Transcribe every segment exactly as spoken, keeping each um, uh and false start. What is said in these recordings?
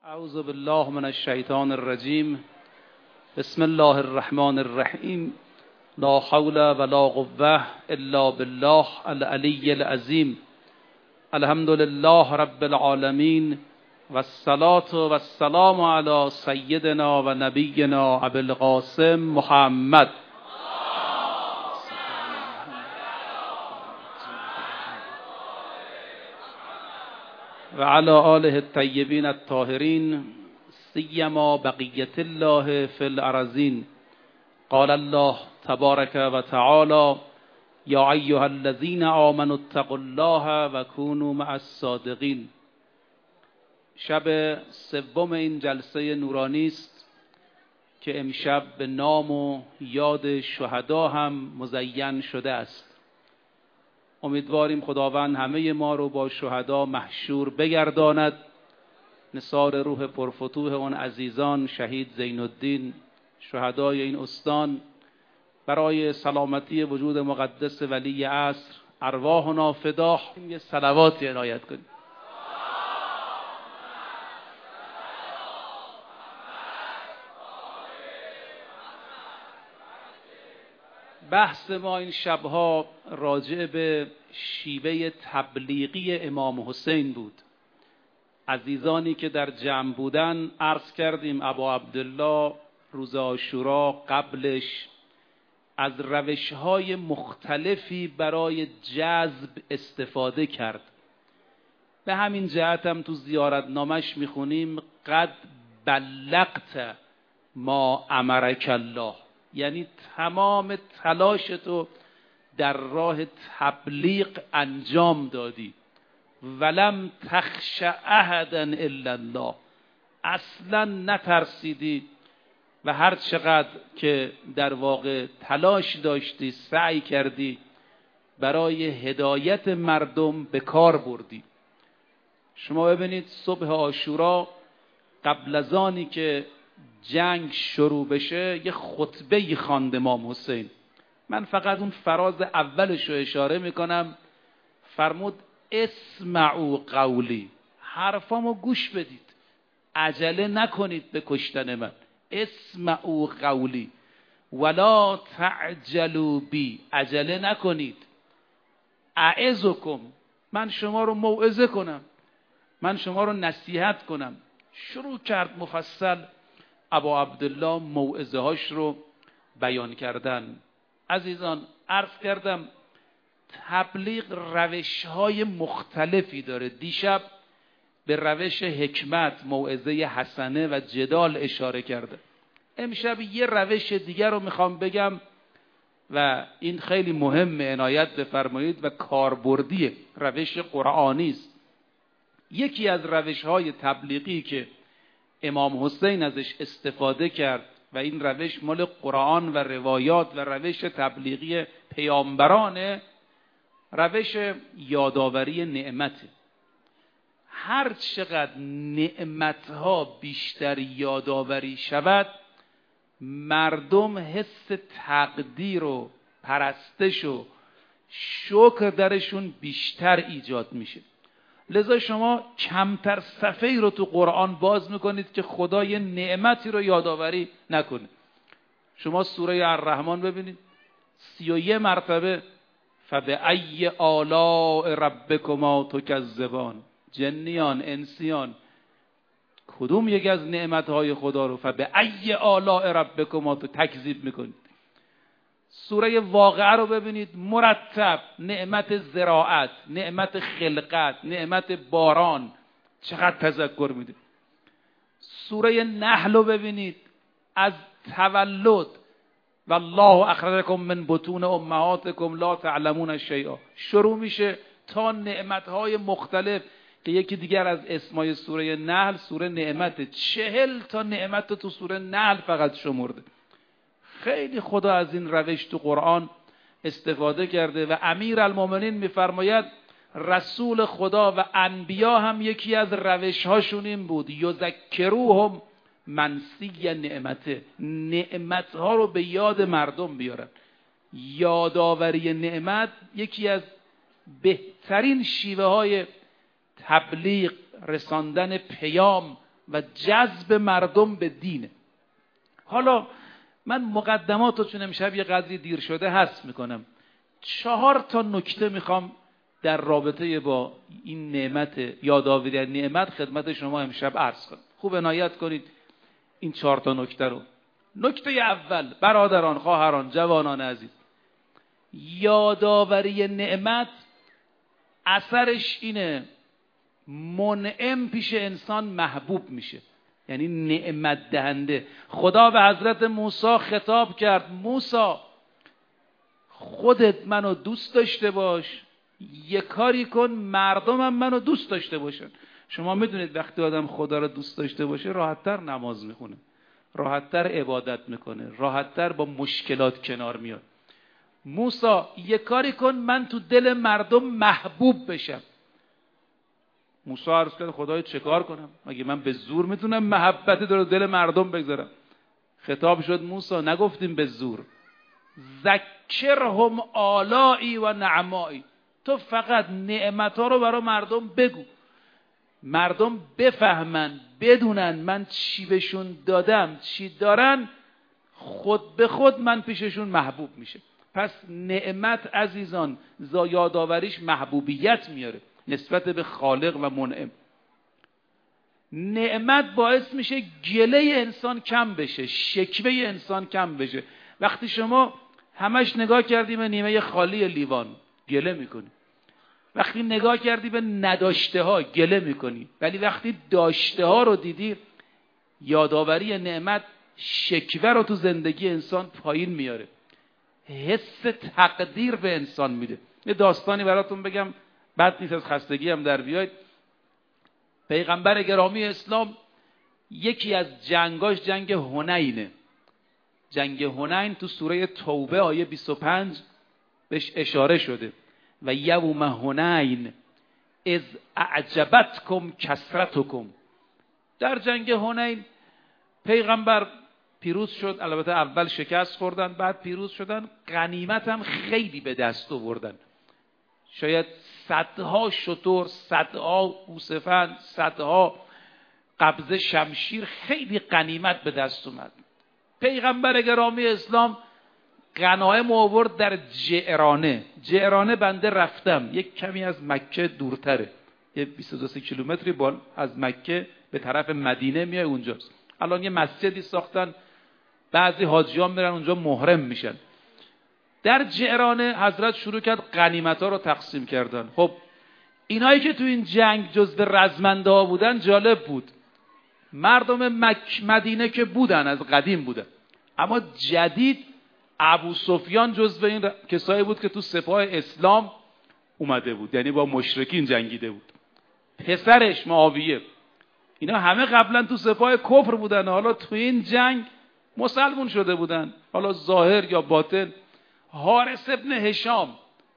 اعوذ بالله من الشیطان الرجیم. بسم الله الرحمن الرحیم. لا حول ولا قوة الا بالله العلی العظیم. الحمد لله رب العالمین والصلاة والسلام علی سیدنا و نبینا ابی القاسم محمد و علی آله الطیبین الطاهرین سیما بقیت الله فی الارضین. قال الله تبارک و تعالی یا ایها الذین آمنوا اتقوا الله و کونوا مع الصادقین. شب سوم این جلسه نورانی است که امشب به نام و یاد شهدا هم مزین شده است. امیدواریم خداوند همه ما رو با شهدا محشور بگرداند. نثار روح پرفتوح اون عزیزان شهید زین الدین، شهدای این استان، برای سلامتی وجود مقدس ولی عصر ارواحنا فداه. یه صلواتی عنایت کنیم. بحث ما این شبها راجع به شیوه تبلیغی امام حسین بود. عزیزانی که در جمع بودن عرض کردیم ابا عبدالله روز عاشورا قبلش از روش‌های مختلفی برای جذب استفاده کرد. به همین جهت هم تو زیارتنامش میخونیم قد بلغت ما امرک الله، یعنی تمام تلاشتو در راه تبلیغ انجام دادی. ولم تخش احدا الا الله، اصلا نترسیدی و هر چقدر که در واقع تلاش داشتی سعی کردی برای هدایت مردم به کار بردی. شما ببینید صبح عاشورا قبل از آنی که جنگ شروع بشه یه خطبه خواند امام حسین. من فقط اون فراز اولش رو اشاره میکنم. فرمود اسمعوا قولی، حرفامو گوش بدید، عجله نکنید به کشتن من. اسمعوا قولی ولا تعجلوا بی، عجله نکنید. اعظکم، من شما رو موعظه کنم، من شما رو نصیحت کنم. شروع کرد مفصل ابا عبدالله موعظه هاش رو بیان کردن. عزیزان عرض کردم تبلیغ روش های مختلفی داره. دیشب به روش حکمت، موعظه حسنه و جدال اشاره کرده. امشب یه روش دیگر رو میخوام بگم و این خیلی مهمه، عنایت بفرمایید و کاربردیه، روش قرآنی است. یکی از روش های تبلیغی که امام حسین ازش استفاده کرد و این روش مال قرآن و روایات و روش تبلیغی پیامبرانه، روش یادآوری نعمته. هر چقدر نعمتها بیشتر یادآوری شود، مردم حس تقدیر و پرستش و شکر درشون بیشتر ایجاد میشه. لذا شما کمتر صفحه‌ای رو تو قرآن باز میکنید که خدا یه نعمتی رو یادآوری نکنه. شما سوره الرحمن ببینید، سی و یک مرتبه فبأی آلاء ربکما تکذبان. جنیان انسیان کدوم یکی از نعمتهای خدا رو فبأی آلاء ربکما تو تکذیب میکنید؟ سوره واقعه رو ببینید، مرتب نعمت زراعت، نعمت خلقت، نعمت باران چقدر تذکر میده. سوره نحل رو ببینید، از تولد والله اخرجکم من بطون امهاتکم لا تعلمون شیئا شروع میشه تا نعمتهای مختلف که یکی دیگر از اسمای سوره نحل سوره نعمت. چهل تا نعمت تو سوره نحل فقط شمرده. خیلی خدا از این روش تو قرآن استفاده کرده و امیر المومنین میفرماید رسول خدا و انبیا هم یکی از روش هاشون این بود، یذکروهم منسی نعمته، نعمت ها رو به یاد مردم بیارن. یادآوری نعمت یکی از بهترین شیوه های تبلیغ، رساندن پیام و جذب مردم به دینه. حالا من مقدمات رو چون امشب یه قدری دیر شده حذف میکنم. چهار تا نکته میخوام در رابطه با این نعمت، یادآوری نعمت خدمت شما امشب عرض کنم. خوب عنایت کنید این چهار تا نکته رو. نکته اول، برادران، خواهران، جوانان عزیز، یادآوری نعمت اثرش اینه منعم پیش انسان محبوب میشه، یعنی نعمت دهنده. خدا به حضرت موسی خطاب کرد، موسی خودت منو دوست داشته باش، یه کاری کن مردمم منو دوست داشته باشن. شما میدونید وقتی آدم خدا رو دوست داشته باشه راحت‌تر نماز میخونه، راحت‌تر عبادت میکنه، راحت‌تر با مشکلات کنار میاد. موسی یه کاری کن من تو دل مردم محبوب بشم. موسی عرض کرد خدای چه کار کنم؟ مگه من به زور میتونم محبت در دل مردم بگذارم؟ خطاب شد موسی نگفتیم به زور، ذکرهم آلائی و نعمائی، تو فقط نعمت‌ها رو برای مردم بگو، مردم بفهمن بدونن من چی بهشون دادم چی دارن، خود به خود من پیششون محبوب میشه. پس نعمت عزیزان یادآوریش محبوبیت میاره نسبت به خالق و منعم. نعمت باعث میشه گله انسان کم بشه، شکوه انسان کم بشه. وقتی شما همش نگاه کردی به نیمه خالی لیوان گله میکنی، وقتی نگاه کردی به نداشته ها گله میکنی، ولی وقتی داشته ها رو دیدی، یادآوری نعمت شکوه رو تو زندگی انسان پایین میاره، حس تقدیر به انسان میده. یه داستانی براتون بگم، بد نیست از خستگی هم در بیاید. پیغمبر گرامی اسلام یکی از جنگاش جنگ حنینه. جنگ حنین تو سوره توبه آیه بیست و پنج بهش اشاره شده، و یوم حنین اذ اعجبتکم کثرتکم. در جنگ حنین پیغمبر پیروز شد، البته اول شکست خوردن بعد پیروز شدن، غنیمت هم خیلی به دست آوردن، شاید صدها شتر، صدها گوسفند، صدها قبضه شمشیر، خیلی غنیمت به دست اومد. پیغمبر گرامی اسلام غنایم آورد در جعرانه. جعرانه بنده رفتم، یک کمی از مکه دورتره، یه بیست و دو کیلومتری بال از مکه به طرف مدینه میای اونجاست. الان یه مسجدی ساختن، بعضی حاجیان میرن اونجا محرم میشن. در جعرانه حضرت شروع کرد غنیمت‌ها رو تقسیم کردن. خب اینایی که تو این جنگ جزو رزمنده ها بودن جالب بود، مردم مکه مدینه که بودن از قدیم بودن، اما جدید ابو سفیان جزو این کسایی بود که تو سپاه اسلام اومده بود، یعنی با مشرکین جنگیده بود. پسرش معاویه، اینا همه قبلا تو سپاه کفر بودن، حالا تو این جنگ مسلمون شده بودن، حالا ظاهر یا باطن. حارث ابن هشام،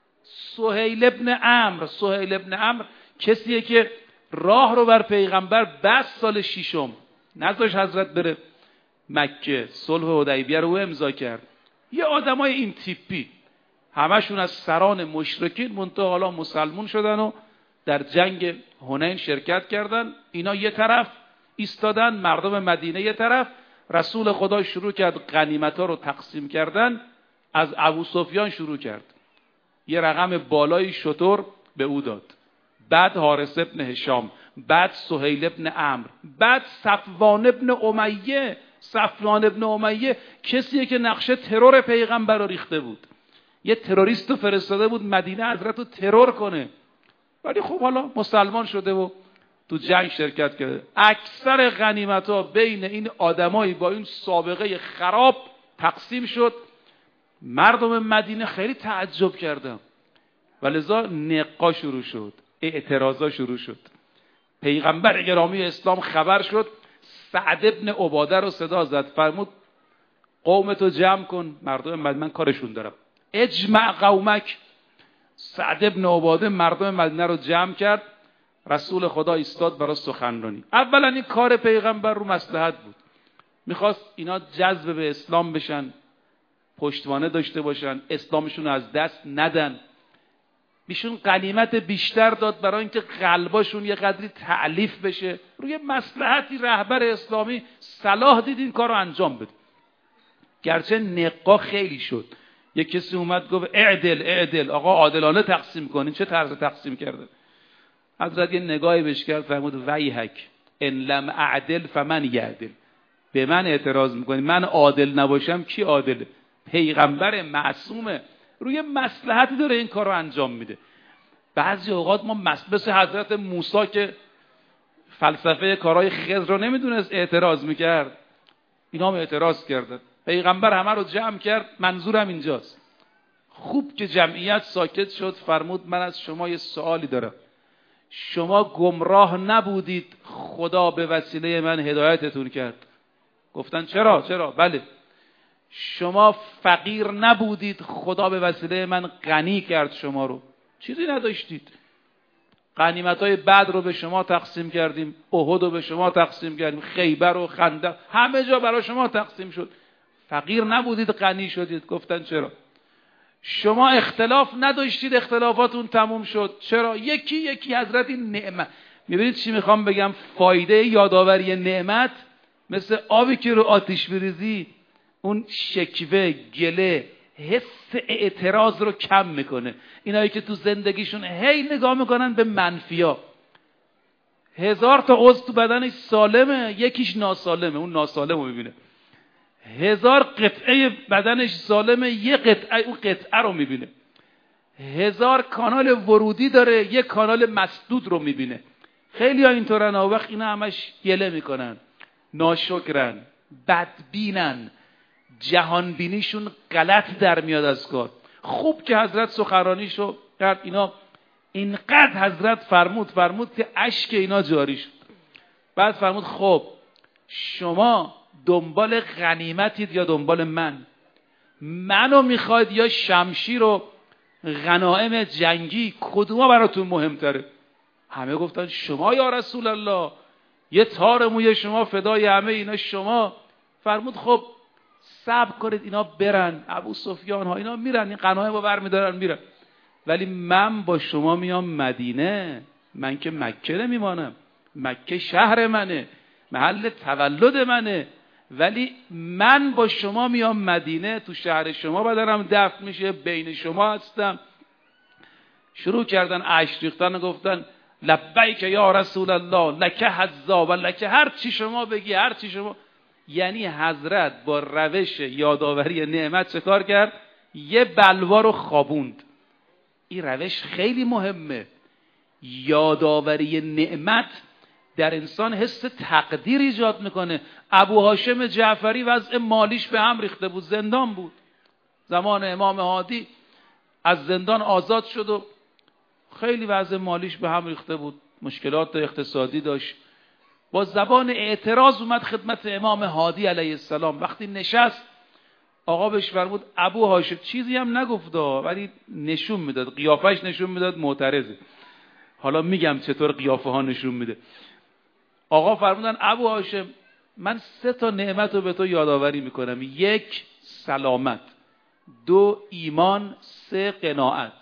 سهیل ابن عمرو. سهیل ابن عمرو کسیه که راه رو بر پیغمبر بس سال ششم، نذاش حضرت بره مکه، صلح حدیبیه رو امضا کرد. یه آدمای این تیپی همشون از سران مشرکین منتها حالا مسلمون شدن و در جنگ حنین شرکت کردن. اینا یه طرف ایستادن، مردم مدینه یه طرف. رسول خدا شروع کرد غنیمت‌ها رو تقسیم کردن. از ابو سفیان شروع کرد، یه رقم بالای شتر به او داد، بعد حارث ابن هشام، بعد سهیل ابن عمرو، بعد صفوان ابن امیه. صفوان ابن امیه کسیه که نقشه ترور پیغمبر رو ریخته بود، یه تروریست رو فرستاده بود مدینه حضرت رو ترور کنه، ولی خب حالا مسلمان شده و تو جنگ شرکت کرده. اکثر غنیمت‌ها بین این آدمایی با این سابقه خراب تقسیم شد. مردم مدینه خیلی تعجب کردن و لذا نقا شروع شد، اعتراضا شروع شد. پیغمبر گرامی اسلام خبر شد، سعد ابن عباده رو صدا زد، فرمود قومتو جمع کن، مردم مدینه من کارشون دارم، اجمع قومک. سعد ابن عباده مردم مدینه رو جمع کرد، رسول خدا ایستاد برای سخنرانی. اولا این کار پیغمبر رو مصلحت بود، میخواست اینا جذب به اسلام بشن، پشتوانه داشته باشن، اسلامشون از دست ندن. ایشون غنیمت بیشتر داد برای اینکه قلباشون یه قدری تعلیف بشه. روی مصلحتی رهبر اسلامی صلاح دید این کار رو انجام بده. گرچه نقا خیلی شد. یک کسی اومد گفت اعدل اعدل، آقا عادلانه تقسیم کنین. چه طرز تقسیم کرده؟ حضرت یه نگاهی بهش کرد فرمود ویحک ان لم اعدل فمن یعدل. به من اعتراض میکنی؟ من عادل نباشم کی عادله؟ پیغمبر معصومه، روی مصلحتی داره این کار رو انجام میده. بعضی اوقات ما مثل حضرت موسی که فلسفه کارهای خضر رو نمیدونست اعتراض میکرد، اینا هم اعتراض کردن. پیغمبر همه رو جمع کرد، منظورم اینجاست. خوب که جمعیت ساکت شد فرمود من از شما یه سوالی دارم. شما گمراه نبودید خدا به وسیله من هدایتتون کرد؟ گفتن چرا؟ چرا؟ بله. شما فقیر نبودید خدا به وسیله من غنی کرد شما رو؟ چیزی نداشتید. غنیمت‌های بدر رو به شما تقسیم کردیم، احد رو به شما تقسیم کردیم، خیبر و خندق همه جا برای شما تقسیم شد. فقیر نبودید غنی شدید؟ گفتن چرا؟ شما اختلاف نداشتید اختلافاتون تموم شد؟ چرا؟ یکی یکی حضرت این نعمت. میبینید چی میخوام بگم؟ فایده یادآوری نعمت مثل آبی که رو آتش بریزی اون شکوه، گله، حس اعتراض رو کم میکنه. اینایی که تو زندگیشون هی نگاه میکنن به منفیا، هزار تا عضو تو بدنش سالمه یکیش ناسالمه، اون ناسالم رو میبینه. هزار قطعه بدنش سالمه یه قطعه اون قطعه رو میبینه. هزار کانال ورودی داره یه کانال مسدود رو میبینه. خیلی ها اینطورن ها. وقت اینا همش گله میکنن، ناشکرن، بدبینن، جهانبینیشون غلط در میاد از کار. خوب که حضرت سخنرانیشو کرد، اینا اینقدر حضرت فرمود فرمود که اشک اینا جاری شد. بعد فرمود خب شما دنبال غنیمتید یا دنبال من؟ منو میخواید یا شمشیر و غنایم جنگی؟ کدوما براتون مهمتره؟ همه گفتن شما یا رسول الله، یه تار موی شما فدای همه اینا شما. فرمود خب صبر کنید اینا برن، ابو سفیان ها اینا میرن، این غنایم رو برمیدارن میرن، ولی من با شما میام مدینه. من که مکه نمیمانم، مکه شهر منه، محل تولد منه، ولی من با شما میام مدینه، تو شهر شما بدنم دفن میشه، بین شما هستم. شروع کردن اشک ریختن و گفتن لبیک یا رسول الله، لک حظا و لک، هر چی شما بگی، هر چی شما. یعنی حضرت با روش یادآوری نعمت چه کار کرد؟ یه بلوا رو خوابوند. این روش خیلی مهمه. یادآوری نعمت در انسان حس تقدیر ایجاد میکنه. ابو هاشم جعفری وضع مالیش به هم ریخته بود، زندان بود. زمان امام هادی از زندان آزاد شد و خیلی وضع مالیش به هم ریخته بود، مشکلات اقتصادی داشت. با زبان اعتراض اومد خدمت امام هادی علیه السلام. وقتی نشست آقا بهش فرمود ابو هاشم، چیزی هم نگفت ولی نشون میداد، قیافش نشون میداد معترضه. حالا میگم چطور قیافه ها نشون میده. آقا فرمودن ابو هاشم من سه تا نعمت رو به تو یادآوری میکنم: یک سلامت، دو ایمان، سه قناعت.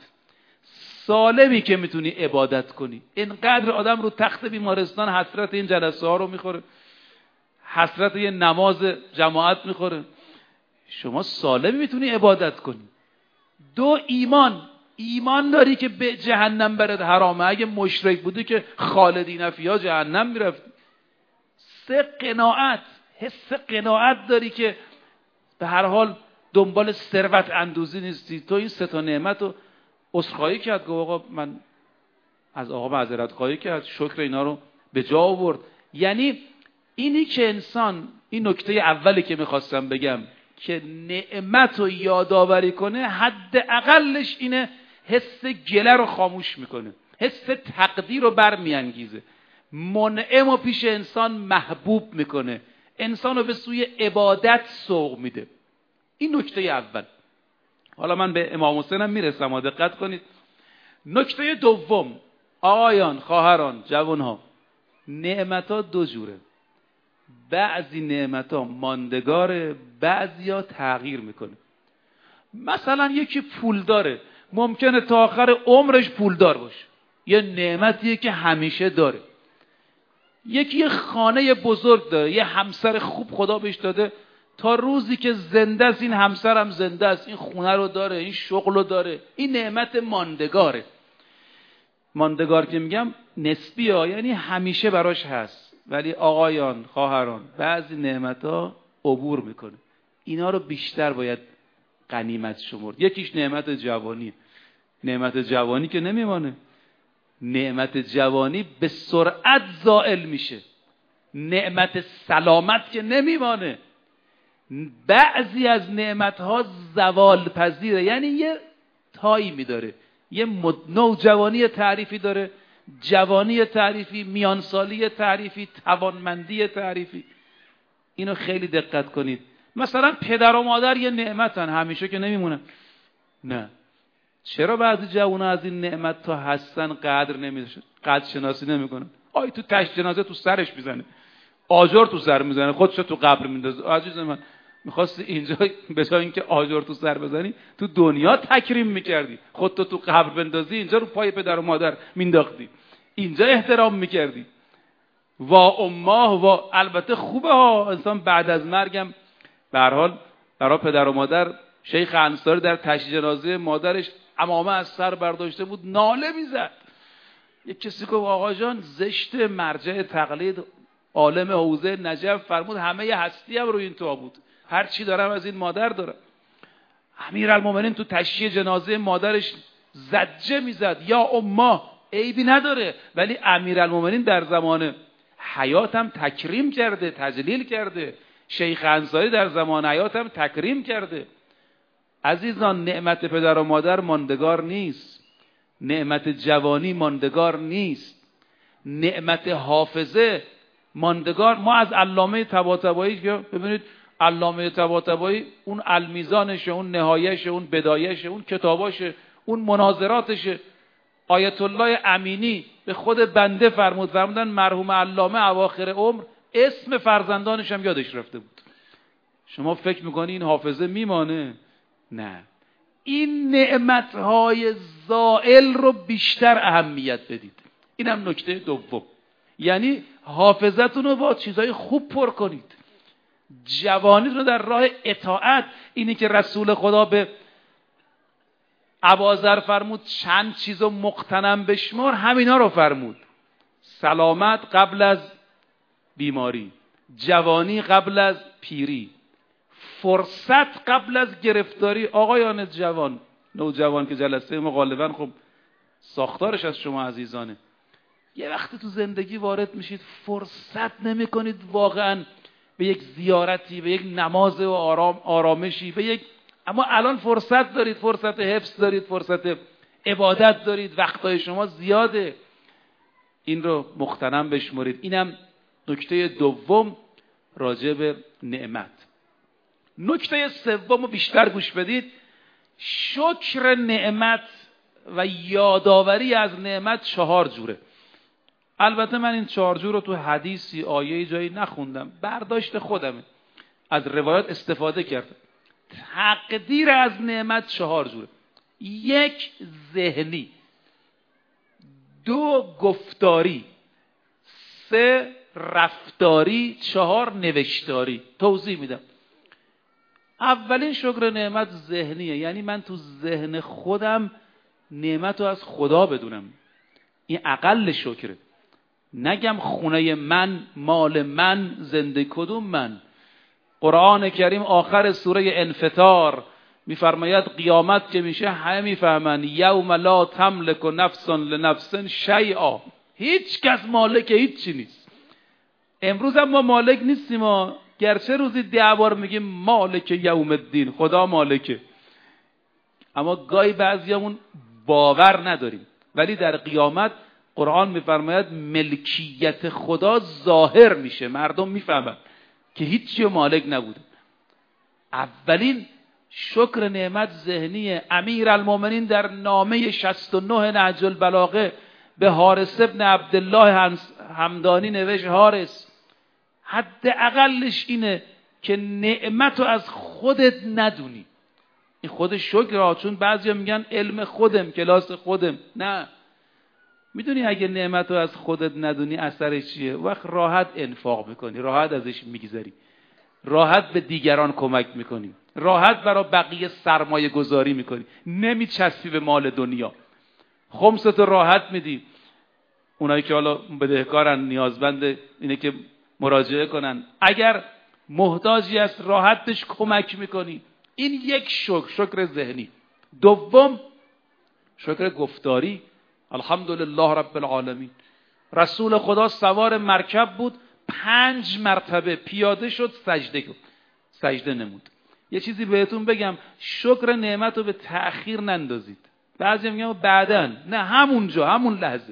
سالمی که میتونی عبادت کنی. اینقدر آدم رو تخت بیمارستان حسرت این جلسه ها رو میخوره، حسرت یه نماز جماعت میخوره. شما سالمی میتونی عبادت کنی. دو ایمان، ایمان داری که به جهنم برد حرامه، اگه مشرک بودی که خالدین فیها جهنم میرفت. سه قناعت، حس قناعت داری که به هر حال دنبال ثروت اندوزی نیستی. تو این سه تا نعمت رو عذرخواهی کرد، گفت آقا من از آقا معذرت خواهی کرد، شکر اینا رو به جا آورد. یعنی اینی که انسان، این نکته اولی که میخواستم بگم، که نعمت رو یادآوری کنه، حد اقلش اینه حس گله رو خاموش میکنه، حس تقدیر رو برمیانگیزه، منعم رو پیش انسان محبوب میکنه، انسان رو به سوی عبادت سوق میده. این نکته اول. حالا من به امام حسین هم میرسم و دقت کنید. نکته دوم، آقایان، خواهران، جوانها، نعمت ها دو جوره. بعضی نعمت ها ماندگاره، بعضی ها تغییر میکنه. مثلا یکی پول داره، ممکنه تا آخر عمرش پولدار باشه، یه نعمتیه که همیشه داره. یکی یه خانه بزرگ داره، یه همسر خوب خدا بهش داده، تا روزی که زنده است این همسر هم زنده است، این خونه رو داره، این شغل رو داره، این نعمت ماندگاره. ماندگار که میگم نسبی ها، یعنی همیشه براش هست. ولی آقایان، خواهران، بعضی نعمت ها عبور میکنه، اینا رو بیشتر باید غنیمت شمرد. یکیش نعمت جوانی. نعمت جوانی که نمیمانه، نعمت جوانی به سرعت زائل میشه. نعمت سلامت که نمیمانه، بعضی از نعمت ها زوال پذیره، یعنی یه تایمی داره، یه نوجوانی تعریفی داره، جوانی تعریفی، میانسالی تعریفی، توانمندی تعریفی. اینو خیلی دقت کنید. مثلا پدر و مادر یه نعمتن، همیشه که نمیمونن. نه، چرا بعضی جوونا از این نعمت تا هستن قدر نمیدونن، قدر شناسی نمیکنن؟ آی تو تشت جنازه تو سرش میزنه، آجر تو سر میزنه، خودش تو قبر میندازه. عزیز من، میخواستی اینجا به جای اینکه آجر تو سر بزنی تو دنیا تکریم میکردی، خودتو تو قبر بندازی، اینجا رو پای پدر و مادر مینداختی، اینجا احترام میکردی. وا اماه وا. البته خوبه ها انسان بعد از مرگم به هر حال برای پدر و مادر. شیخ انصاری در تشییع جنازه مادرش عمامه از سر برداشته بود، ناله میزد. یک کسی گفت آقا جان زشت، مرجع تقلید عالم حوزه نجف فرمود همه هستی هم روی این تابوت، هر چی دارم از این مادر دارم. امیرالمومنین تو تشییع جنازه مادرش زجه میزد، یا امه، عیبی نداره، ولی امیرالمومنین در زمان حیاتم تکریم کرده، تجلیل کرده. شیخ انصاری در زمان حیاتم تکریم کرده. عزیزان، نعمت پدر و مادر ماندگار نیست، نعمت جوانی ماندگار نیست، نعمت حافظه ماندگار. ما از علامه طباطبایی که ببینید، علامه طباطبایی اون المیزانشه، اون نهایشه، اون بدایشه، اون کتاباشه، اون مناظراتشه. آیت الله امینی به خود بنده فرمود، فرمودن مرحوم علامه اواخر عمر اسم فرزندانش هم یادش رفته بود. شما فکر میکنی این حافظه میمانه؟ نه. این نعمتهای زائل رو بیشتر اهمیت بدید. اینم نکته دوم، یعنی حافظتون رو با چیزهای خوب پر کنید، جوانیتون رو در راه اطاعت. اینی که رسول خدا به ابوذر فرمود چند چیزو مقتنم بشمار، همینا رو فرمود. سلامت قبل از بیماری، جوانی قبل از پیری، فرصت قبل از گرفتاری. آقایان جوان، نوجوان که جلسه ما غالبا خب ساختارش از شما عزیزانه، یه وقتی تو زندگی وارد میشید فرصت نمی کنید واقعا به یک زیارتی، به یک نماز و آرام آرامشی، به یک، اما الان فرصت دارید، فرصت حفظ دارید، فرصت عبادت دارید، وقتهای شما زیاده. این رو مغتنم بشمرید. اینم نکته دوم راجع به نعمت. نکته سوم رو بیشتر گوش بدید. شکر نعمت و یادآوری از نعمت چهار جوره. البته من این چهار جور رو تو حدیثی، آیه‌ای جایی نخوندم، برداشت خودمه، از روایات استفاده کردم. تقدیر از نعمت چهار جوره: یک، ذهنی، دو، گفتاری، سه، رفتاری، چهار، نوشتاری. توضیح میدم. اولین شکر نعمت ذهنیه، یعنی من تو ذهن خودم نعمت رو از خدا بدونم. این اقل شکره. نگم خونه من، مال من، زنده کدوم من. قرآن کریم آخر سوره انفطار میفرماید قیامت که میشه همه میفهمن یوم لا تملک نفس لنفس شیئا، هیچ کس مالک هیچ چی نیست. امروز هم ما مالک نیستیم، ما گرچه روزی ده بار میگیم مالک یوم الدین، خدا مالکه، اما گاهی بعضیامون باور نداریم. ولی در قیامت قرآن میفرماید ملکیت خدا ظاهر میشه، مردم میفهمن که هیچی مالک نبوده. اولین شکر نعمت ذهنیه. امیرالمومنین در نامه شصت و نه نهج البلاغه به حارث ابن عبدالله همدانی نوشت: حارث، حد اقلش اینه که نعمتو از خودت ندونی. این خودش شکر، چون بعضیا میگن علم خودم، کلاس خودم. نه، میدونی اگه نعمت رو از خودت ندونی اثرش چیه؟ وقت راحت انفاق میکنی، راحت ازش میگذری، راحت به دیگران کمک میکنی، راحت برای بقیه سرمایه گذاری میکنی، نمیچسبی به مال دنیا. خمستو راحت میدی. اونایی که حالا بدهکارن، نیازمند اینه که مراجعه کنن، اگر محتاجی است راحت بهش کمک میکنی. این یک شکر، شکر ذهنی. دوم شکر گفتاری. الحمدلله رب العالمین. رسول خدا سوار مرکب بود، پنج مرتبه پیاده شد، سجده کرد، سجده نمود. یه چیزی بهتون بگم، شکر نعمت رو به تأخیر نندازید. بعضی میگن بعدن، نه، همونجا، همون لحظه.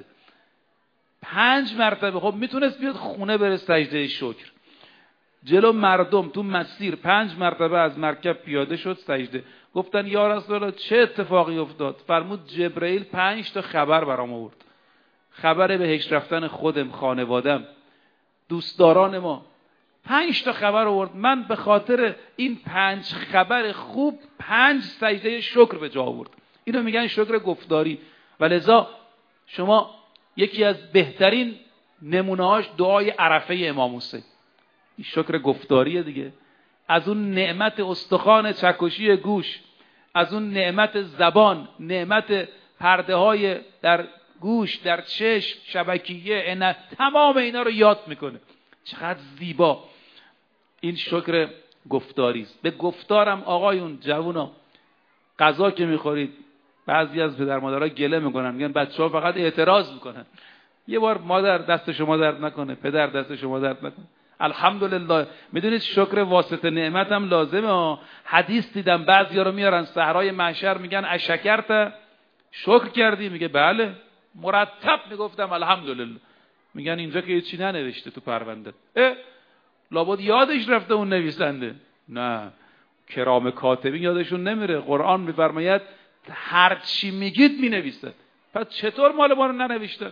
پنج مرتبه. خب میتونست بیاد خونه بره سجده شکر، جلو مردم تو مسیر پنج مرتبه از مرکب پیاده شد، سجده. گفتن یا رسول الله چه اتفاقی افتاد؟ فرمود جبرئیل پنج تا خبر برام آورد. خبر بهشت رفتن خودم، خانوادم، دوستداران ما. پنج تا خبر آورد. من به خاطر این پنج خبر خوب پنج سجده شکر به جا آورد. اینو میگن شکر گفتاری. ولذا شما یکی از بهترین نمونه‌هاش دعای عرفه امام حسین. این شکر گفتاریه دیگه. از اون نعمت استخوان چکشی گوش، از اون نعمت زبان، نعمت پرده های در گوش، در چشم، شبکیه، عینک، تمام اینا رو یاد میکنه. چقدر زیبا. این شکر گفتاری است. به گفتارم آقایون، جوونا، غذا که میخورید بعضی از پدر مادرها گله میکنن، میگن بچه‌ها فقط اعتراض میکنن. یه بار مادر دست شما درد نکنه، پدر دست شما درد نکنه. الحمدلله. میدونید شکر واسطه نعمت هم لازمه. حدیث دیدم بعضیا رو میارن صحرای محشر، میگن اشکرت، شکر کردی؟ میگه بله. مرتب میگفتم الحمدلله. میگن اینجا که چی ننوشته تو پرونده. اه لابد یادش رفته اون نویسنده. نه، کرام کاتبین یادشون نمیره. قرآن میفرماید هر چی میگید مینویسه. پس چطور مال ما رو ننوشته؟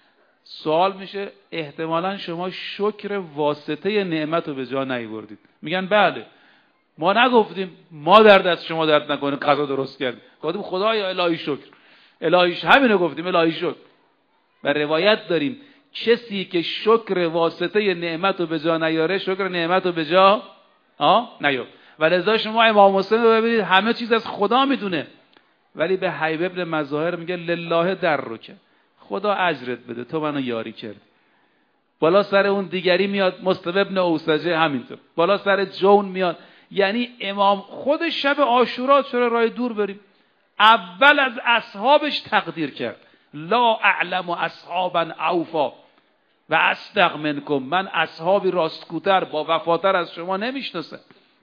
سوال میشه احتمالاً شما شکر واسطه نعمت رو به جا نیاوردید. میگن بله، ما نگفتیم ما در دست شما درد نکنه غذا درست کردیم، گفتیم خدایا الهی شکر، الهیش همینو گفتیم، الهی شکر. و روایت داریم کسی که شکر واسطه نعمت رو به جا نیاره، شکر نعمت رو به جا آه نیار. ولذا شما امام حسین رو ببینید همه چیز از خدا میدونه، ولی به حیب ابن مظاهر میگه لله درک، خدا اجرت بده، تو منو یاری کردی. بالا سر اون دیگری میاد مصطفی ابن اوسجه همینطور، بالا سر جون میاد. یعنی امام خود شب عاشورا چرا راه دور بریم؟ اول از اصحابش تقدیر کرد، لا اعلم اصحابا اوفا و اصدق منکم، من اصحابی راستگوتر با وفاتر از شما نمیشناسم.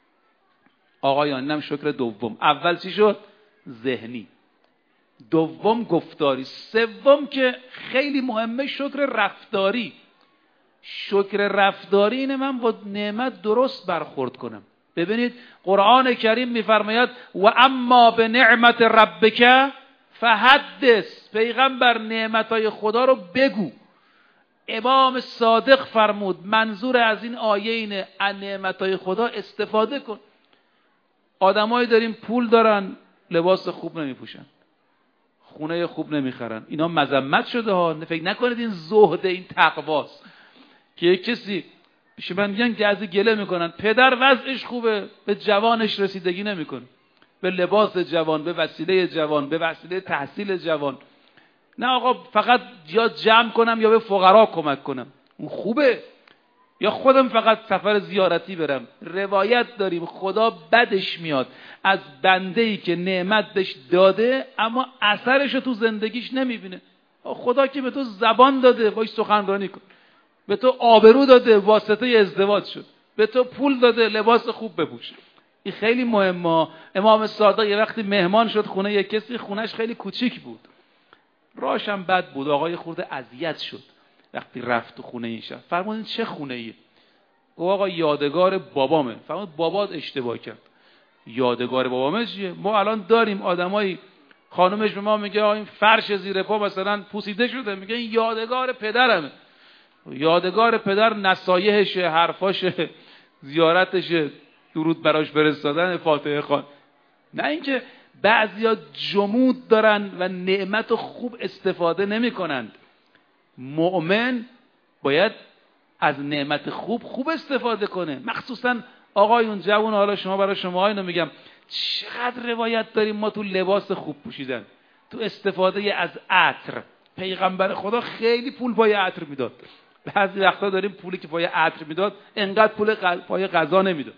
آقایان اینم شکر دوم. اول چی شد؟ ذهنی. دوم گفتاری. سوم که خیلی مهمه شکر رفتاری. شکر رفتاری اینه من با نعمت درست برخورد کنم. ببینید قرآن کریم میفرماید و اما به نعمت ربک فحدث، پیغمبر نعمتهای خدا رو بگو. امام صادق فرمود منظور از این آیه اینه از نعمتهای خدا استفاده کن. آدمایی داریم پول دارن لباس خوب نمیپوشن، خونه خوب نمیخرن، اینا مذمت شده ها. فکر نکنید این زهد، این تقواست که کسی پیش من میگن که از گله میکنن پدر وضعش خوبه به جوانش رسیدگی نمیکنه، به لباس جوان، به وسیله جوان، به وسیله تحصیل جوان. نه آقا، فقط یا جمع کنم یا به فقرا کمک کنم، اون خوبه. یا خودم فقط سفر زیارتی برم. روایت داریم خدا بدش میاد از بنده‌ای که نعمت بهش داده اما اثرش رو تو زندگیش نمیبینه. خدا که به تو زبان داده باش سخنرانی کن، به تو آبرو داده واسطه ازدواج شد، به تو پول داده لباس خوب بپوش. این خیلی مهمه. امام صادق یه وقتی مهمان شد خونه یک کسی، خونش خیلی کوچیک بود، راهش هم بد بود، آقای خورده اذیت شد. وقتی رفت تو خونه این شب فرمودین چه خونه ایه؟ گفت آقا یادگار بابامه. فرمود بابات اشتباه کرد. یادگار بابامه چیه؟ ما الان داریم آدمایی خانومش به ما میگه این فرش زیر پا مثلا پوسیده شده، میگه این یادگار پدرمه. یادگار پدر نصایحشه، حرفاشه، زیارتشه، درود براش فرستادن، فاتحه خوان. نه اینکه بعضیا جمود دارن و نعمت رو خوب استفاده نمی کنند. مؤمن باید از نعمت خوب خوب استفاده کنه. مخصوصا آقایون جوان، حالا شما برای شما اینو میگم، چقدر روایت داریم ما تو لباس خوب پوشیدن، تو استفاده از عطر. پیغمبر خدا خیلی پول پای عطر میداد. بعضی وقتا داریم پولی که پای عطر میداد انقدر پول پای غذا نمیداد.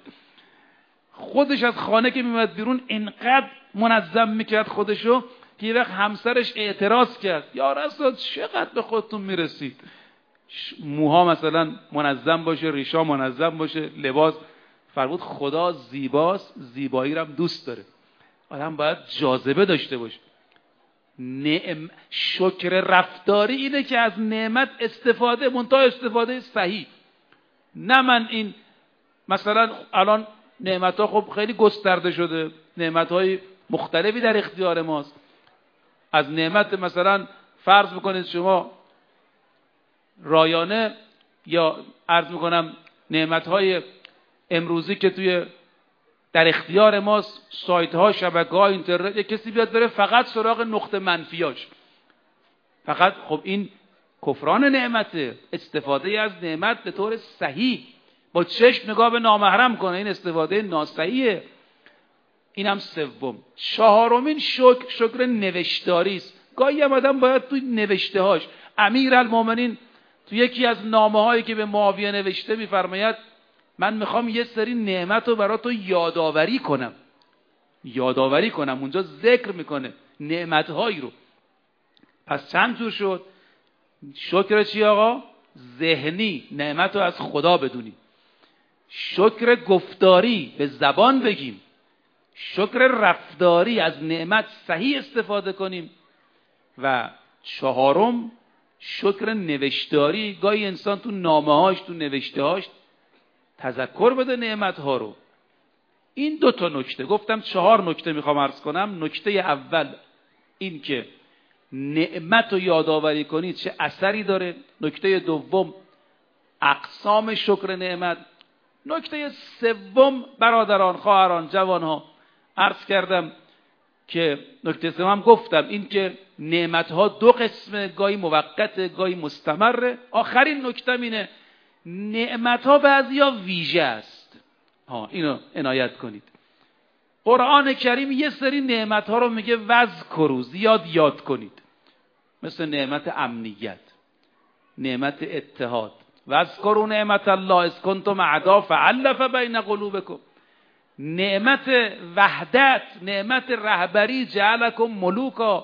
خودش از خانه که میومد بیرون انقدر منظم میکرد خودشو که یه وقت همسرش اعتراض کرد، یا رسول چقدر به خودتون میرسید؟ موها مثلا منظم باشه، ریشا منظم باشه، لباس. فرمود خدا زیباست، زیبایی رو هم دوست داره. آدم باید جاذبه داشته باشه. نعم شکر رفتاری اینه که از نعمت استفاده، منتها استفاده صحیح. نه من این مثلا الان نعمت ها خب خیلی گسترده شده، نعمت های مختلفی در اختیار ماست. از نعمت مثلا فرض بکنید شما رایانه، یا عرض میکنم نعمت های امروزی که توی در اختیار ماست، سایت ها، شبکه ها، اینترنت، یک کسی بیاد بره فقط سراغ نقطه منفیاش، فقط خب این کفران نعمته. استفاده از نعمت به طور صحیح، با چشم نگاه به نامحرم کنه، این استفاده ناصحیحه. این هم سوم. چهارمین شکر شکر نوشتاری است. گاهی هم آدم باید توی نوشته هاش، امیرالمومنین تو یکی از نامه هایی که به معاویه نوشته میفرماید من میخوام یه سری نعمت رو برای تو یادآوری کنم. یادآوری کنم اونجا ذکر میکنه نعمت هایی رو. پس چند جور شد؟ شکر چی آقا؟ ذهنی، نعمت رو از خدا بدونیم. شکر گفتاری، به زبان بگیم. شکر رفتاری، از نعمت صحیح استفاده کنیم. و چهارم شکر نوشتاری، گاهی انسان تو نامه‌هاش، تو نوشته‌هاش تذکر بده نعمت‌ها رو. این دو تا نکته گفتم، چهار نکته میخوام عرض کنم. نکته اول این که نعمت رو یادآوری کنید چه اثری داره. نکته دوم اقسام شکر نعمت. نکته سوم برادران، خواهران، جوانها، عرض کردم که نکته سوم گفتم این که نعمتها دو قسمه، گاهی موقت گاهی مستمره. آخرین نکته اینه نعمتها بعضیا ویژه است. ها اینو عنایت کنید. قرآن کریم یه سری نعمتها رو میگه وذکروا، زیاد یاد کنید. مثل نعمت امنیت، نعمت اتحاد. وذکروا نعمت الله اذ کنتم اعداء فالف بین قلوبکم. نعمت وحدت، نعمت رهبری، جعلکم ملوکا.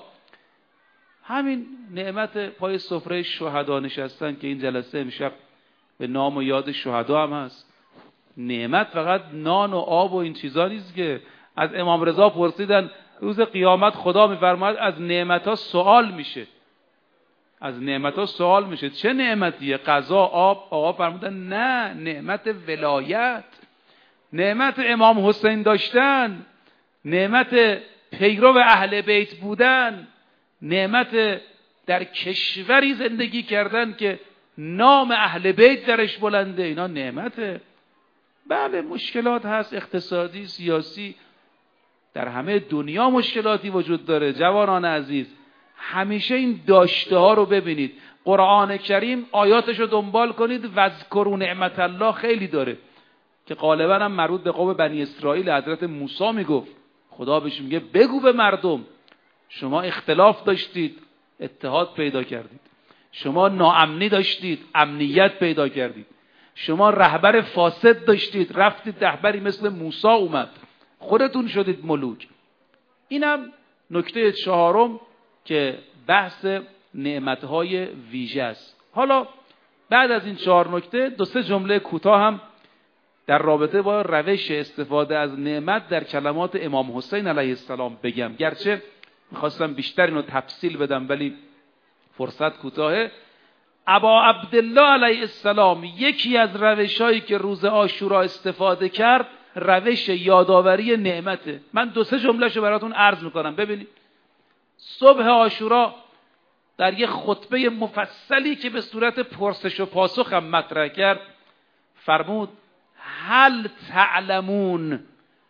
همین نعمت پای سفره شهدا نشستن که این جلسه امشب به نام و یاد شهدا هم هست. نعمت فقط نان و آب و این چیزا نیست که. از امام رضا پرسیدن روز قیامت خدا میفرماید از نعمت‌ها سوال میشه. از نعمت‌ها سوال میشه. چه نعمتیه؟ غذا، آب. آقا فرمودن نه، نعمت ولایت، نعمت امام حسین داشتن، نعمت پیرو اهل بیت بودن، نعمت در کشوری زندگی کردن که نام اهل بیت درش بلنده. اینا نعمته. بله مشکلات هست، اقتصادی، سیاسی، در همه دنیا مشکلاتی وجود داره. جوانان عزیز همیشه این داشته ها رو ببینید. قرآن کریم آیاتش رو دنبال کنید. وذکروا نعمت الله خیلی داره که غالبا هم مربوط به قوم بنی اسرائیل. حضرت موسی میگفت، خدا بهش میگه بگو به مردم شما اختلاف داشتید، اتحاد پیدا کردید. شما ناامنی داشتید، امنیت پیدا کردید. شما رهبر فاسد داشتید، رفتید رهبری مثل موسی اومد، خودتون شدید ملوک. اینم نکته چهارم که بحث نعمتهای ویژه است. حالا بعد از این چهار نکته دو سه جمله کوتاه هم در رابطه با روش استفاده از نعمت در کلمات امام حسین علیه السلام بگم. گرچه میخواستم بیشتر اینو تفصیل بدم ولی فرصت کوتاهه. ابا عبدالله علیه السلام یکی از روشایی که روز عاشورا استفاده کرد روش یادآوری نعمته. من دو سه جملهشو براتون عرض میکنم ببینید. صبح عاشورا در یک خطبه مفصلی که به صورت پرسش و پاسخ هم مطرح کرد فرمود هل تعلمون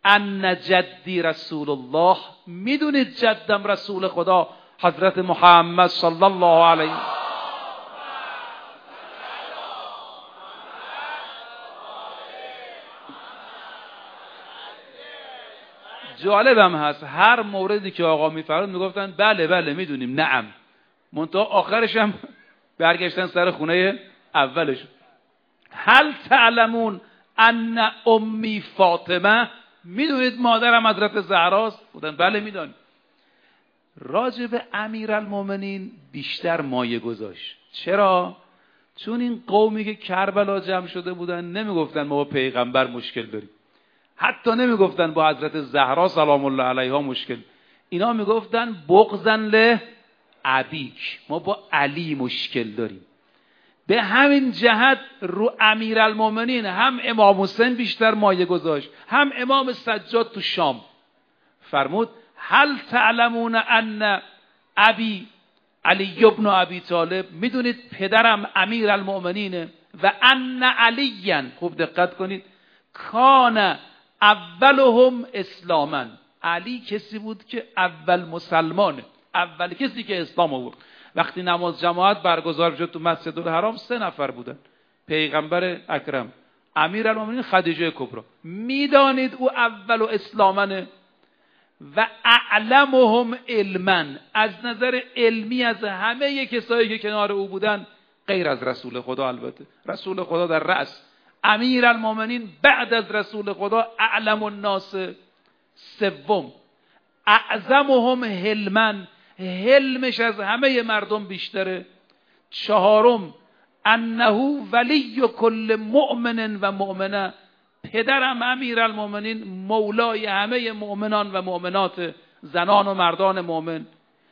ان جدی رسول الله، میدونید جدم رسول خدا حضرت محمد صلی الله علیه. جالبم هست هر موردی که آقا میفرمود میگفتن بله بله میدونیم نعم، منتها آخرش هم برگشتن سر خونه اولش. هل تعلمون ان امی فاطمه، میدونید مادرم حضرت زهراست؟ بودن بله میدونیم. راجع به امیرالمومنین بیشتر مایه گذاشت. چرا؟ چون این قومی که کربلا جمع شده بودن نمیگفتن ما با پیغمبر مشکل داریم، حتی نمیگفتن با حضرت زهرا سلام الله علیها مشکل، اینا میگفتن بغضن له ابیک، ما با علی مشکل داریم. به همین جهت رو امیرالمومنین هم امام حسین بیشتر مایه گذاشت، هم امام سجاد تو شام. فرمود هل تعلمون ان ابی علی ابن ابی طالب، میدونید پدرم امیرالمومنینه، و ان علیاً، خوب دقت کنید، کان اولهم اسلاما، علی کسی بود که اول مسلمانه، اول کسی که اسلام آورد. وقتی نماز جماعت برگزار شد تو مسجد الحرام سه نفر بودن، پیغمبر اکرم، امیرالمومنین خدیجه کبری. میدانید او اول و اسلامنه و اعلمهم علما، از نظر علمی از همه کسایی که کنار او بودن غیر از رسول خدا. البته رسول خدا در رأس، امیرالمومنین بعد از رسول خدا اعلم الناس سوم، اعظمهم حلما، حلمش از همه مردم بیشتره. چهارم انه ولی کل مؤمن و مؤمنه، پدرم امیرالمومنین مولای همه مؤمنان و مؤمنات، زنان و مردان مؤمن.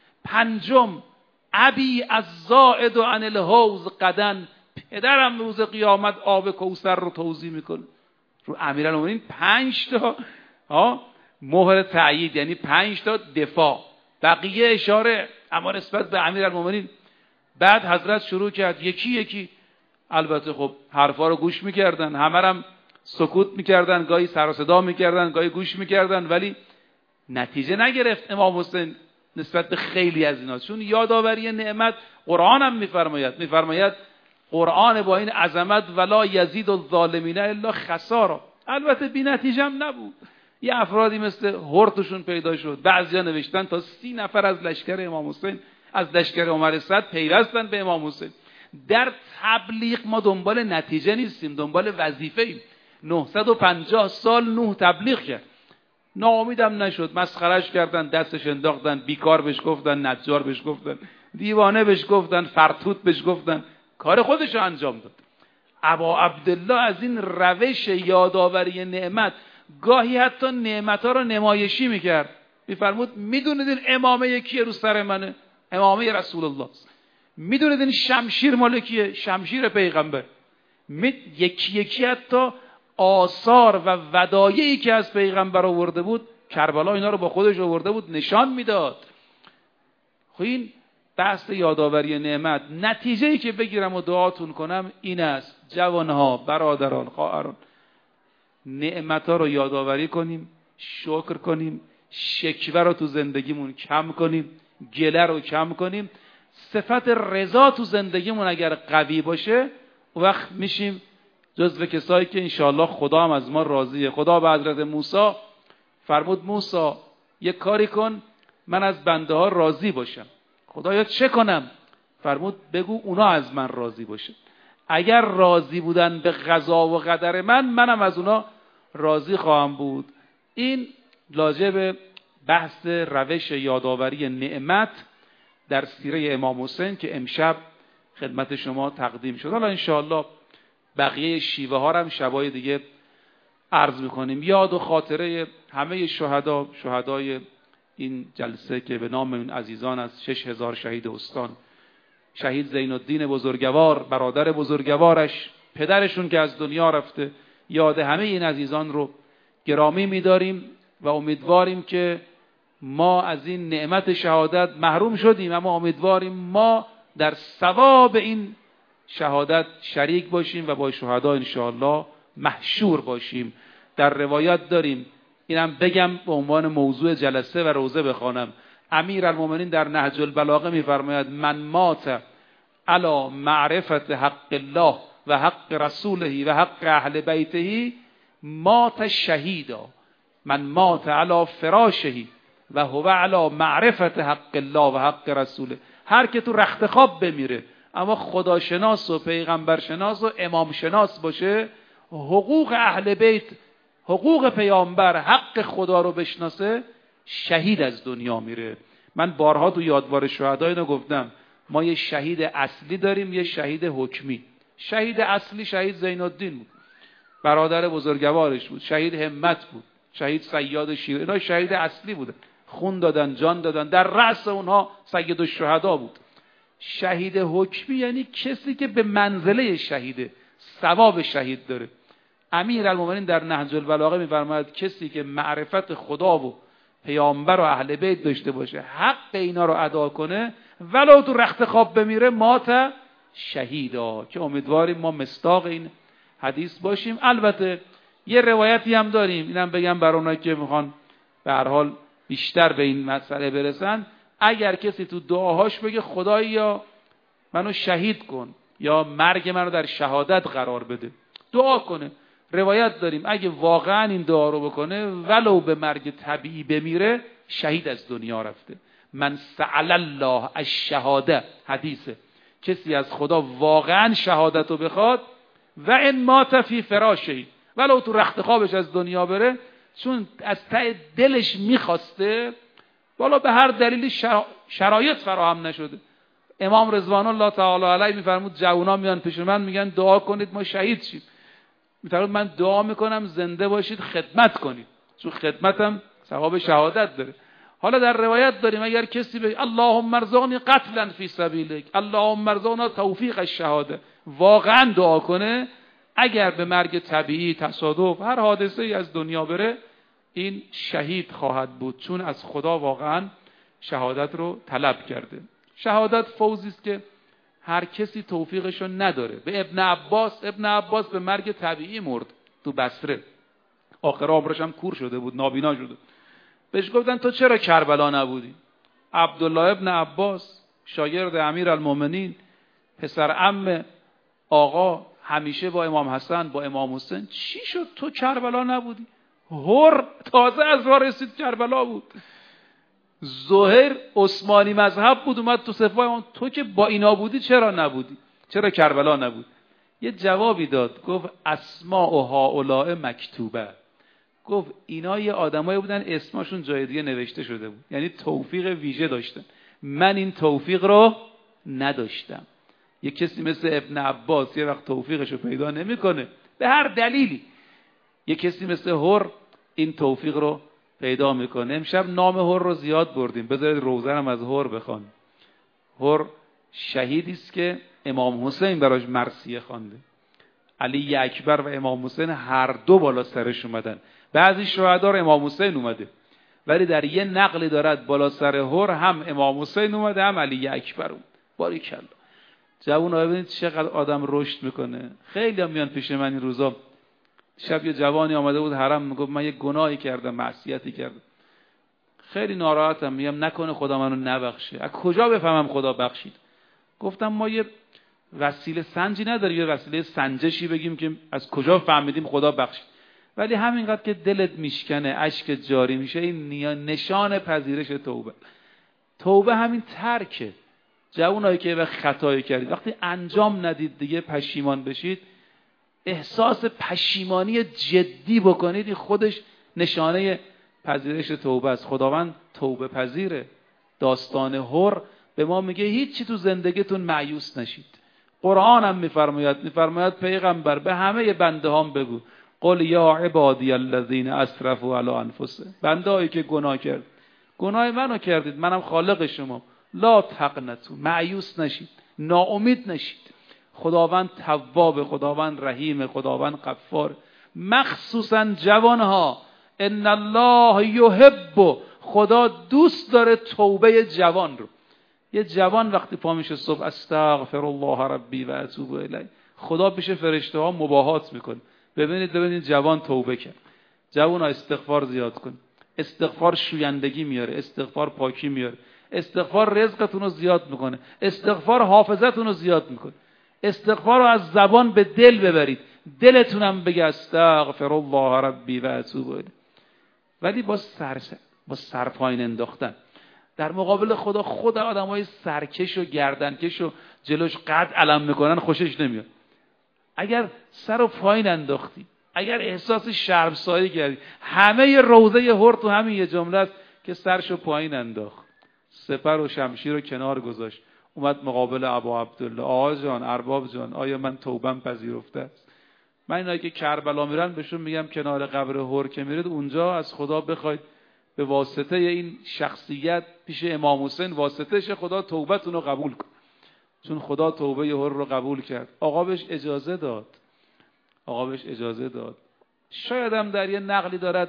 پنجم ابی الزائد عن الحوض غدا، پدرم روز قیامت آب کوثر رو توزیع میکنه. رو امیرالمومنین پنج تا ها مهر تأیید، یعنی پنج تا دفاع، بقیه اشاره، اما نسبت به امیرالمومنین. بعد حضرت شروع کرد یکی یکی، البته خب حرفا رو گوش میکردن، همه هم سکوت میکردن، گاهی سر و صدا میکردن، گاهی گوش میکردن، ولی نتیجه نگرفت امام حسین نسبت به خیلی از اینا، چون یادآوری نعمت قرآن هم میفرماید میفرماید قرآن با این عظمت ولا یزید الظالمین الا خسارا. البته بی نتیجه هم نبود، یه افرادی مثل هرتشون پیدا شد، بعضیا نوشتن تا سی نفر از لشکر امام حسین، از لشکر عمر صد پیوستن به امام حسین. در تبلیغ ما دنبال نتیجه نیستیم، دنبال وظیفه ایم. نهصد و پنجاه سال نوح تبلیغ کرد، ناامیدم نشد، مسخرش کردن، دستش انداختن، بیکار بهش گفتن، نجار بهش گفتن، دیوانه بهش گفتن، فرتوت بهش گفتن، کار خودش رو انجام داد. ابا عبدالله از این روش یادآوری نعمت، گاهی حتی نعمتها رو نمایشی میکرد. میفرمود میدونید این امامه کیه رو سر منه؟ امامه رسول الله. میدونید این شمشیر مال کیه؟ شمشیر پیغمبر. یکی یکی حتی آثار و ودایعی که از پیغمبر آورده بود، کربلا اینا رو با خودش آورده بود نشان میداد. خب این بحث یادآوری نعمت. نتیجه‌ای که بگیرم و دعاتون کنم این است، جوانها، برادران، خواهران، نعمت‌ها رو یادآوری کنیم، شکر کنیم، شکوه رو تو زندگیمون کم کنیم، گله رو کم کنیم. صفت رضا تو زندگیمون اگر قوی باشه، وقت میشیم جزو کسایی که انشاءالله خدا هم از ما راضیه. خدا به حضرت موسی فرمود موسی یه کاری کن من از بنده ها راضی باشم. خدایا چه کنم؟ فرمود بگو اونا از من راضی باشن. اگر راضی بودن به قضا و قدر من، منم از اونا راضی خواهم بود. این راجع به بحث روش یادآوری نعمت در سیره امام حسین که امشب خدمت شما تقدیم شد. حالا انشاءالله بقیه شیوه ها هم شبای دیگه عرض میکنیم. یاد و خاطره همه شهدا، شهدای این جلسه که به نام این عزیزان از شش هزار شهید استان، شهید زین الدین بزرگوار، برادر بزرگوارش، پدرشون که از دنیا رفته، یاد همه این عزیزان رو گرامی می‌داریم و امیدواریم که ما از این نعمت شهادت محروم شدیم، اما امیدواریم ما در ثواب این شهادت شریک باشیم و با شهدا انشاءالله محشور باشیم. در روایت داریم اینم بگم به عنوان موضوع جلسه و روزه بخوانم. امیرالمومنین در نهج البلاغه میفرماید من مات علی معرفت حق الله و حق رسوله و حق اهل بیته مات شهیدا. من مات علی فراشه و هو علی معرفت حق الله و حق رسوله. هر که تو رخت خواب بمیره اما خداشناس و پیغمبرشناس و امام شناس باشه، حقوق اهل بیت، حقوق پیامبر، حق خدا رو بشناسه، شهید از دنیا میره. من بارها تو یادوار شهدا اینو گفتم، ما یه شهید اصلی داریم، یه شهید حکمی. شهید اصلی شهید زین الدین بود، برادر بزرگوارش بود. شهید همت بود، شهید صیاد شیر، اینا شهید اصلی بودن، خون دادن، جان دادن، در رأس اونها سید الشهدا بود. شهید حکمی یعنی کسی که به منزله شهیده، ثواب شهید داره. امیرالمومنین در نهج البلاغه میفرماید کسی که معرفت خدا و پیامبر و اهل بیت داشته باشه، حق اینا رو ادا کنه، ولو تو رخت خواب بمیره، مات شهیدا. که امیدواریم ما مصداق این حدیث باشیم. البته یه روایتی هم داریم، اینم بگم برای اونایی که میخوان به هر حال بیشتر به این مسئله برسن، اگر کسی تو دعاهاش بگه خدایا منو شهید کن یا مرگ منو در شهادت قرار بده، دعا کنه. روایت داریم اگه واقعا این دعا رو بکنه، ولو به مرگ طبیعی بمیره، شهید از دنیا رفته. من سأل الله الشهاده، حدیثه، کسی از خدا واقعا شهادت رو بخواد، و ان مات فی فراشه، ولو تو رخت خوابش از دنیا بره، چون از ته دلش میخواسته، والا به هر دلیلی شرایط فراهم نشده. امام رضوان الله تعالی علیه میفرمود جوونا میان پیش من میگن دعا کنید ما شهید شیم، میفرمود من دعا میکنم زنده باشید خدمت کنید، چون خدمتم ثواب شهادت داره. حالا در روایت داریم اگر کسی بگه اللهم ارزقنی قتلا فی سبیلک، اللهم ارزقنا توفیق الشهاده، واقعا دعا کنه، اگر به مرگ طبیعی، تصادف، هر حادثه ای از دنیا بره، این شهید خواهد بود، چون از خدا واقعا شهادت رو طلب کرده. شهادت فوزی است که هر کسی توفیقش رو نداره. به ابن عباس، ابن عباس به مرگ طبیعی مرد تو بصره، آخر عمرش هم کور شده بود، نابینا شده. بهش گفتن تو چرا کربلا نبودی؟ عبدالله ابن عباس شاگرد امیرالمومنین، پسر عم آقا، همیشه با امام حسن با امام حسین، چی شد تو کربلا نبودی؟ هر تازه از راه رسید کربلا بود. زهیر عثمانی مذهب بود، اومد تو صفای اون، تو که با اینا بودی چرا نبودی؟ چرا کربلا نبود؟ یه جوابی داد، گفت اسماء و هؤلاء مکتوبه. گفت اینا یه آدمایی بودن اسمشون جای دیگه نوشته شده بود، یعنی توفیق ویژه داشتن، من این توفیق رو نداشتم. یه کسی مثل ابن عباس یه وقت توفیقش رو پیدا نمیکنه به هر دلیلی، یه کسی مثل هر این توفیق رو پیدا میکنه. امشب نام هر رو زیاد بردیم، بذارید روزه هم از هر بخوان. هر شهیدی است که امام حسین براش مرثیه خوانده. علی اکبر و امام حسین هر دو بالا سرش اومدن. بعضی شهدا رو امام حسین اومده، ولی در یه نقلی دارد بالا سر هر هم امام حسین اومده هم علی اکبر اومد. باریکلا. جوونا ببینید چقدر آدم رشد میکنه. خیلی هم میان پیش من این روزا. شب یه جوانی آمده بود حرم، میگفت من یه گناهی کردم، معصیتی کردم، خیلی ناراحتم، میگم نکنه خدا منو نبخشه. از کجا بفهمم خدا بخشید؟ گفتم ما یه وسیله سنجی نداریم، یه وسیله سنجشی بگیم که از کجا فهمیدیم خدا بخشید. ولی همینقدر که دلت میشکنه، اشک جاری میشه، این نشان پذیرش توبه. توبه همین ترکه. جوانایی که وقت خطایی کردید، وقتی انجام ندید دیگه پشیمان بشید، احساس پشیمانی جدی بکنید، این خودش نشانه پذیرش توبه است. خداوند توبه پذیره. داستان هر به ما میگه هیچی تو زندگیتون مایوس نشید. قرآن هم میفرماید میفرماید پیغمبر به همه بنده هام بگو قل یا عبادی الذین اسرفوا علی انفسهم، بندهایی که گناه کرد، گناه منو کردید، منم خالق شما، لا تقنطوا، مایوس نشید، ناامید نشید. خداوند تواب، خداوند رحیم، خداوند غفار. مخصوصا جوانها، ان الله یحب، خدا دوست داره توبه جوان رو. یه جوان وقتی پا میشه صبح استغفر الله ربی و اتوب الیه، خدا پیش فرشته ها مباهات میکنه. ببینید ببینید جوان توبه کرد. جوونا استغفار زیاد کن. استغفار شویندگی میاره، استغفار پاکی میاره، استغفار رزقتون رو زیاد میکنه، استغفار حافظتون رو زیاد میکنه. استغفار رو از زبان به دل ببرید، دلتونم بگه استغفر الله ربی و اتوب الیه. ولی با سر با سر پایین انداختن در مقابل خدا، خود آدمای سرکش و گردنکش و جلوش قد علم میکنن خوشش نمیاد. اگر سر و پایین انداختی، اگر احساس شرمساری کردی، همه روضه هر تو همین یه جمله است که سرشو پایین انداخت، سپر و شمشیر رو کنار گذاشت، اومد مقابل ابا عبدالله. آقا جان، ارباب جان، آیا من توبم پذیرفته است؟ من اینایی که کربلا میرن بهشون میگم کنار قبر هر که میرید اونجا از خدا بخواید به واسطه این شخصیت پیش امام حسین واسطهش خدا توبتون رو قبول کن، چون خدا توبه هر رو قبول کرد. آقا بهش اجازه داد، آقا بهش اجازه داد. شاید هم در یه نقلی دارد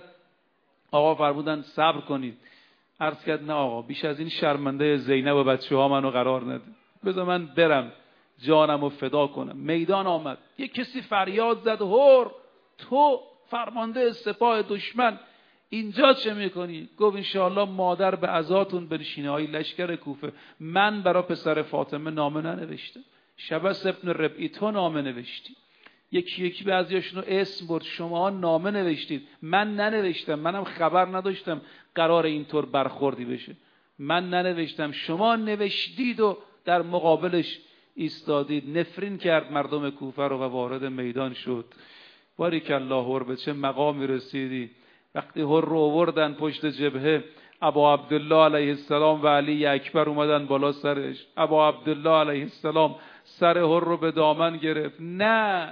آقا فرمودن صبر کنید، عرض کرد نه آقا، بیش از این شرمنده زینب و بچه ها منو قرار نده، بذار من برم جانم رو فدا کنم. میدان آمد، یک کسی فریاد زد هر، تو فرمانده سپاه دشمن اینجا چه میکنی؟ گفت انشاءالله مادر به عزاتون بنشینه های لشکر کوفه، من برای پسر فاطمه نامه ننوشتم، شبس ابن ربعی تو نامه نوشتی. یکی یکی بعضیاشونو اسم برد، شما نامه نوشتید، من ننوشتم، منم خبر نداشتم قرار اینطور برخوردی بشه، من ننوشتم، شما نوشتید و در مقابلش ایستادید. نفرین کرد مردم کوفه رو و وارد میدان شد. باریک الله هر، به چه مقامی رسیدی. وقتی هر رو آوردن پشت جبهه، ابا عبدالله علیه السلام و علی اکبر اومدن بالا سرش. ابا عبدالله علیه السلام سر هر رو به دامن گرفت. نه،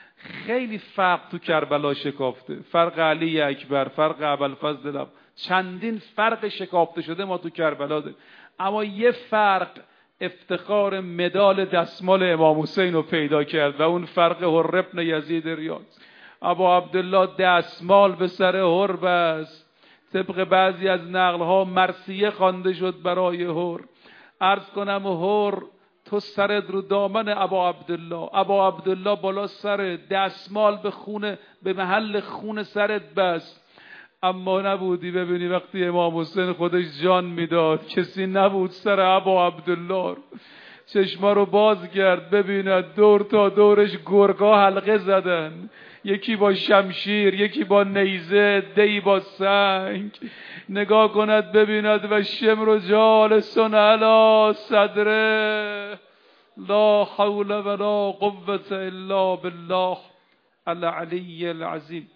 خیلی فرق تو کربلا شکافته، فرق علی اکبر، فرق ابوالفضل، چندین فرق شکافته شده ما تو کربلا داریم، اما یه فرق افتخار مدال دستمال امام حسین رو پیدا کرد و اون فرق هر ابن یزید ریاض. ابا عبدالله دستمال به سر هر بست، طبق بعضی از نقلها مرثیه خوانده شد برای هر. عرض کنم هر، تو سرت رو دامن ابا عبدالله، ابا عبدالله بالا سر، دستمال به خونه، به محل خون سرت بست، اما نبودی. ببینی وقتی امام حسین خودش جان میداد کسی نبود سر ابا عبدالله. چشما رو باز کرد ببیند دور تا دورش گرگا حلقه زدن، یکی با شمشیر، یکی با نیزه، دی با سنگ. نگاه کند ببیند و شمر جالسون علی صدره، لا حول ولا قوة الا بالله العلی العظیم.